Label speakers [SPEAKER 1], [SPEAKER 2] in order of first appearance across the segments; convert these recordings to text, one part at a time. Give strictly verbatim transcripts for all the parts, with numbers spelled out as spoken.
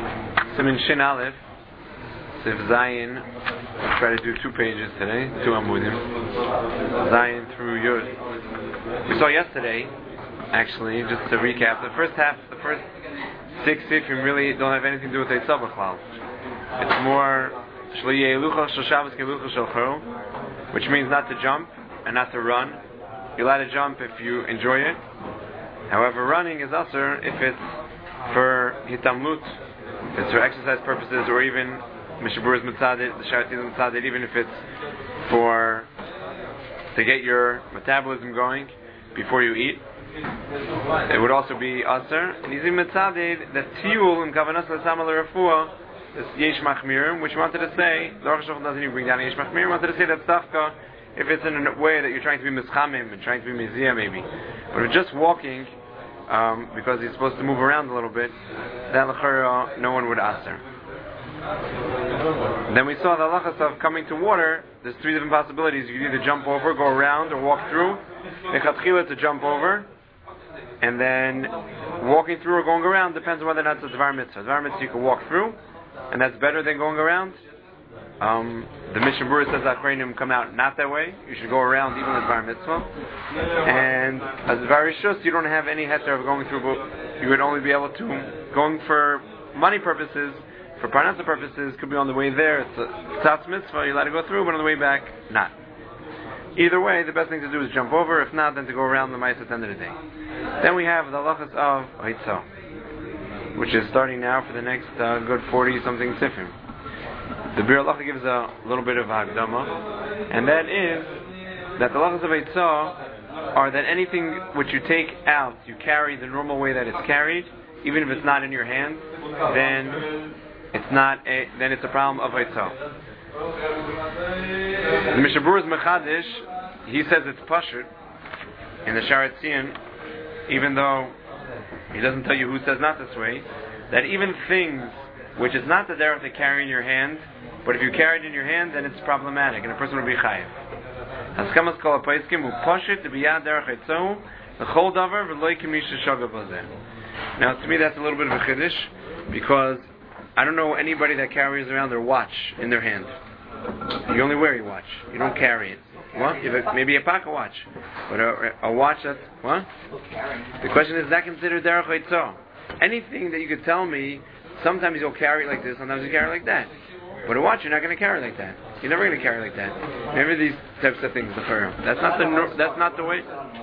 [SPEAKER 1] Siman Shin Aleph, Sif Zayin. I'll try to do two pages today, two Amudim. Zayin through Yud. We saw yesterday, actually, just to recap, the first half, the first six Sifim really don't have anything to do with Eitzah B'chlal. It's more Shlo Yeh Lucha Shel Shabbos Ke Lucha Shel Chol, which means not to jump and not to run. You're allowed to jump if you enjoy it. However, running is usher if it's for hitamlut, if it's for exercise purposes, or even Mishabur's Mitzadit, the Sharatid Mitzadit, even if it's for to get your metabolism going before you eat. It would also be usher. And he's in Mitzadit, the Tiyul in Kavanas L'Samal Refuah, this Yesh Machmirim, which wanted to say, the Aruch HaShulchan doesn't even bring down Yesh Machmirim, wanted to say that Stavka, if it's in a way that you're trying to be mischamim and trying to be mizia maybe, but if just walking um, because he's supposed to move around a little bit, that l'chara no one would aser. Then we saw the halachas of coming to water. There's three different possibilities. You can either jump over, go around, or walk through. Lechatchila to jump over, and then walking through or going around depends on whether or not it's a dvar mitzvah. Dvar mitzvah you can walk through, and that's better than going around. Um, the Mishnah Berurah says that Akrainim come out not that way. You should go around even with Bar Mitzvah. And as Bar Rishus, you don't have any heter of going through, but you would only be able to, going for money purposes, for Parnasa purposes, could be on the way there, it's a Tzatz Mitzvah, you're allowed to go through, but on the way back, not. Either way, the best thing to do is jump over, if not, then to go around the mice at the end of the day. Then we have the halachas of Eitzah, which is starting now for the next uh, good forty-something Sifim. The Bir Halacha gives a little bit of Hagdama, and that is that the halachas of Eitzah are that anything which you take out, you carry the normal way that it's carried, even if it's not in your hand, then it's not a, then it's a problem of Eitzah. The Mishnah Berurah's Mechadish, he says it's Pashut in the Sharat Tzion, even though he doesn't tell you who says not this way, that even things which is not the derech to carry in your hand, but if you carry it in your hand, then it's problematic, and a person will be chayiv. Haskamas kol hapaiskim hu pashut b'yad derech etzahu l'chol davar v'lo yikimish shagav bazeh. Now, to me, that's a little bit of a chiddush, because I don't know anybody that carries around their watch in their hand. You only wear your watch. You don't carry it. What? You have a, maybe a pocket watch, but a, a watch that's what? The question is, is that considered derech etzah? Anything that you could tell me, sometimes you'll carry it like this, sometimes you carry it like that. But a watch, you're not going to carry like that. You're never going to carry like that. Remember these types of things. That's not the. That's not the way.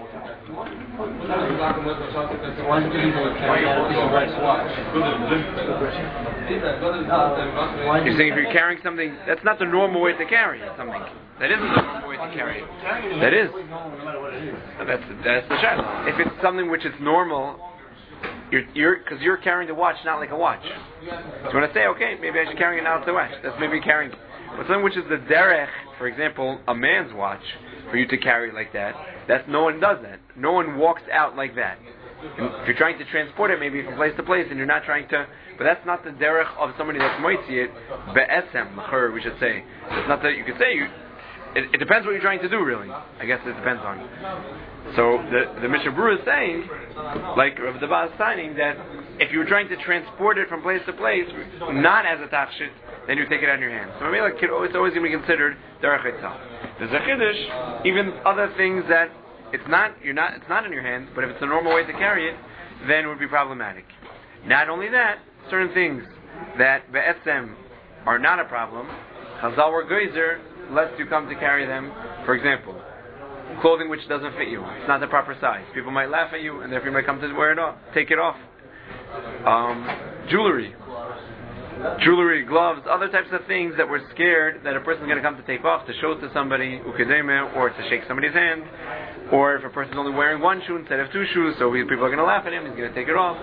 [SPEAKER 1] You're saying if you're carrying something, that's not the normal way to carry something. That isn't the normal way to carry it. That is. That's that's the shayla. If it's something which is normal, you're you're because you're carrying the watch not like a watch. So when I say, okay, maybe I should carry it now as a watch, that's maybe carrying. But something which is the derech, for example, a man's watch, for you to carry it like that, that's no one does that. No one walks out like that. And if you're trying to transport it maybe from place to place, and you're not trying to, but that's not the derech of somebody that's moitzi it, be'esem, l'chur, we should say. It's not that you could say, you, it, it depends what you're trying to do, really. I guess it depends on. So the the Mishnah Berurah is saying, like Rav Daba is signing, that if you were trying to transport it from place to place, not as a tachshit, then you take it out in your hand. So maybe like, it's always going to be considered derech etzah. There's a chiddush, even other things that it's not you're not it's not in your hand, but if it's the normal way to carry it, then it would be problematic. Not only that, certain things that be'etzem are not a problem, Chazal were geyser, lest you come to carry them. For example, clothing which doesn't fit you, it's not the proper size. People might laugh at you, and therefore you might come to wear it off, take it off. Um, jewelry, jewelry, gloves, other types of things that we're scared that a person's going to come to take off to show it to somebody, ukademe, or to shake somebody's hand, or if a person's only wearing one shoe instead of two shoes, so we, people are going to laugh at him, he's going to take it off.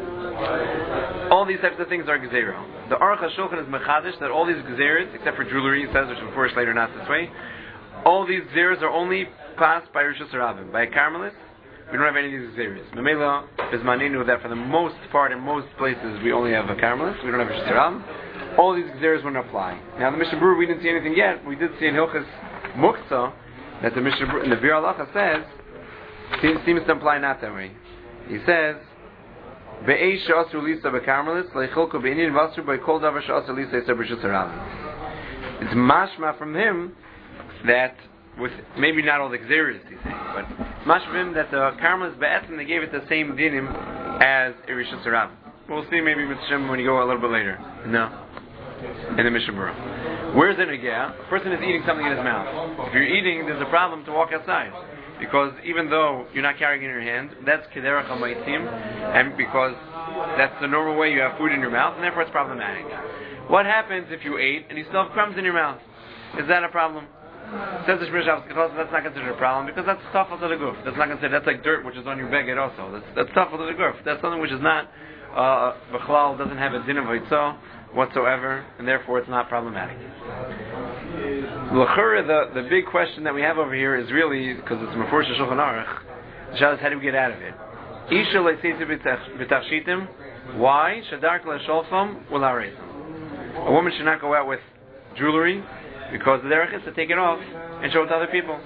[SPEAKER 1] All these types of things are gezerah. The Aruch HaShulchan is mechadish that all these gezerahs, except for jewelry, it says, which will flourish later, not this way, all these gezerahs are only passed by Rishus Rabbim. By a Carmelist, we don't have any of these gezerahs. Memela, Bismaninu, that for the most part, in most places, we only have a Carmelist, we don't have Rishus Rabbim. All these gezerahs wouldn't apply. Now, the Mishnah Berurah, we didn't see anything yet. We did see in Hilchas Muktzah that the Mishnah Berurah, in the Bir Halacha says, seems, seems to imply not that way. He says, Be'esh she'asru lisa bekarmelis leichilko be'inin v'asru by kol davar she'asru lisa yisar b'rishus harabim. It's mashma from him that, with maybe not all the xeris he's saying, but mashma from him that the karmelis be'etzim, they gave it the same dinim as a rishus harabim. We'll see maybe with Shem when you go a little bit later. No. In the Mishnah Berurah. Where's the negea? A person is eating something in his mouth. If you're eating, there's a problem to walk outside. Because even though you're not carrying it in your hand, that's kederach ha'maitzim, and because that's the normal way you have food in your mouth, and therefore it's problematic. What happens if you ate and you still have crumbs in your mouth? Is that a problem? Says the Shmir Shabbos, that's not considered a problem because that's tafel to the guf. That's not considered. That's like dirt which is on your beged also. That's that's tafel to the guf. That's something which is not b'chlal, uh, doesn't have a din of haitzah whatsoever, and therefore it's not problematic. L'chura, the the big question that we have over here is really, because it's Mefurish Shulchan Aruch, the Shabbos, how do we get out of it? Isha le'seitu b'tachshitim. Why? Shadark le'sholfam u'la'areisam. A woman should not go out with jewelry because the derech is to take it off and show it to other people.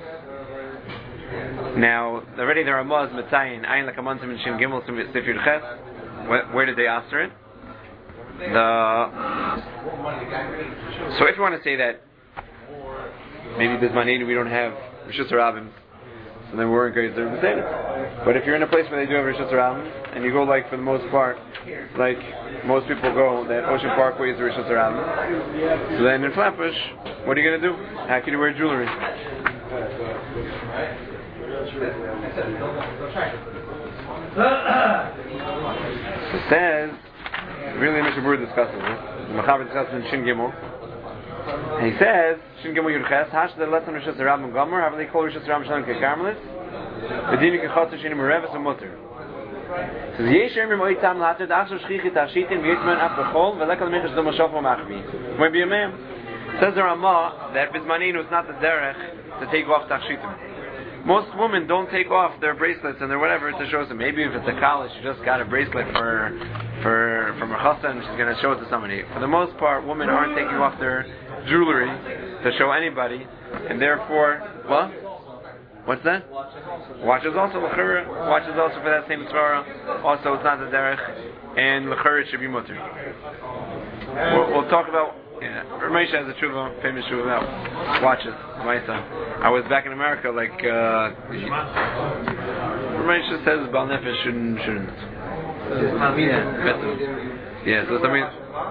[SPEAKER 1] Now, already there are Maz, Metzayin, Ayin Lakamantim, and Shin Gimel, Sifir Ches. Where, where did they answer it? The so if you want to say that maybe this manini we don't have Rishus Harabim, so then we weren't going to say it. But if you're in a place where they do have Rishus Harabim, and you go like for the most part, like most people go, that Ocean Parkway is the Rishus Harabim. So then in Flatbush, what are you going to do? How can you wear jewelry? It says, really Mishnah Berurah discusses this. The Mechaber discusses in Shin Gimel. And he says, Shin Gimel Yudches, Hash the lesson Rishus Harabim Gomer, have they call Rishus Harabim Shalom Kekarmelis? Bedini Kechatzer Shinim Mereves and Mutter. It says, Yesher Mir Mo'i Tam Later, Dachshav Shchichit Tashitin, V'yitman Af Bechol, V'lekal Minchas Dom Hashof Machvi. Might be a man. Says the Ramah that Bizmaninu is not the derech to take off Tashitim. Most women don't take off their bracelets and their whatever to show them. Maybe if it's a college, she just got a bracelet for for from her chassan and she's going to show it to somebody. For the most part, women aren't taking off their jewelry to show anybody, and therefore, what? What's that? Watches also l'chura. Watches also for that same svara. Also, it's not the derech, and l'chura should be mutter. We'll, we'll talk about. Yeah, Ramesh has a tshuva, famous tshuva about watches. I was back in America, like uh, Ramesh says, Baal Nefesh shouldn't, shouldn't. Yeah, yeah. So I mean,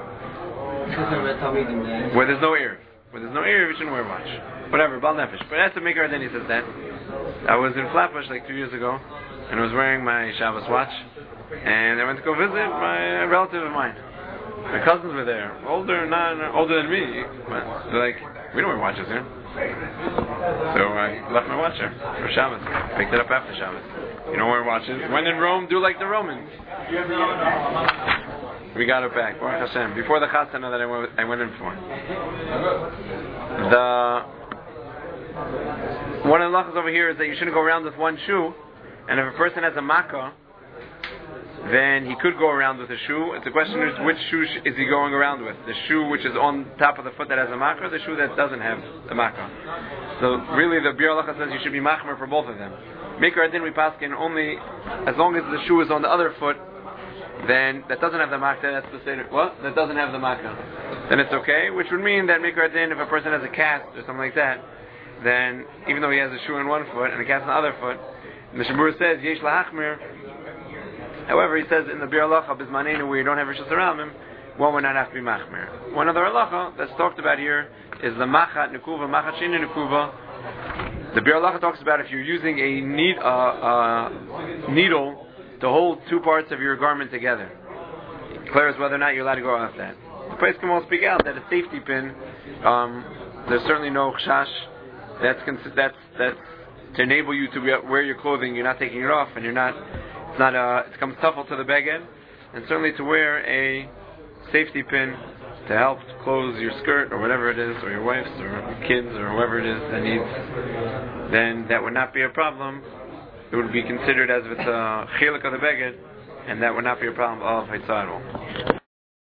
[SPEAKER 1] where there's no ear, where there's no ear, you shouldn't wear a watch. Whatever, Baal Nefesh. But that's the maker. Then he says that. I was in Flatbush like two years ago, and I was wearing my Shabbos watch, and I went to go visit my relative of mine. My cousins were there, older, not older than me. But they're like, we don't wear watches here. So I left my watch there for Shabbos. Picked it up after Shabbos. You don't wear watches. When in Rome, do like the Romans. We got it back. Baruch Hashem. Before the chasana that I went, I went in for. The one of the lachas over here is that you shouldn't go around with one shoe, and if a person has a makkah, then he could go around with a shoe. It's the question is which shoe sh- is he going around with? The shoe which is on top of the foot that has a makkah, or the shoe that doesn't have a makkah? So really the Biur Halacha says you should be machmer for both of them. Maker adin we paskin only as long as the shoe is on the other foot, then that doesn't have the makkah, that's the same. What? That doesn't have the makkah. Then it's okay, which would mean that maker adin, if a person has a cast or something like that, then even though he has a shoe on one foot and a cast on the other foot, Mishnah Berurah says yesh lahachmir. However, he says in the Biur Halacha bismanenu where you don't have Rishus Harabim, one would not have to be machmir. One other halacha that's talked about here is the machat nekuva, machat shini nekuva. The Biur Halacha talks about if you're using a need, uh, uh, needle to hold two parts of your garment together. It declares whether or not you're allowed to go off that. The place can all speak out that a safety pin, um, there's certainly no chash. That's that's that's to enable you to wear your clothing. You're not taking it off, and you're not. It's not a, it comes tuffle to the beged, and certainly to wear a safety pin to help close your skirt or whatever it is, or your wife's or kids or whoever it is that needs, then that would not be a problem. It would be considered as if it's a chilik of the beged, and that would not be a problem of haitzah at all.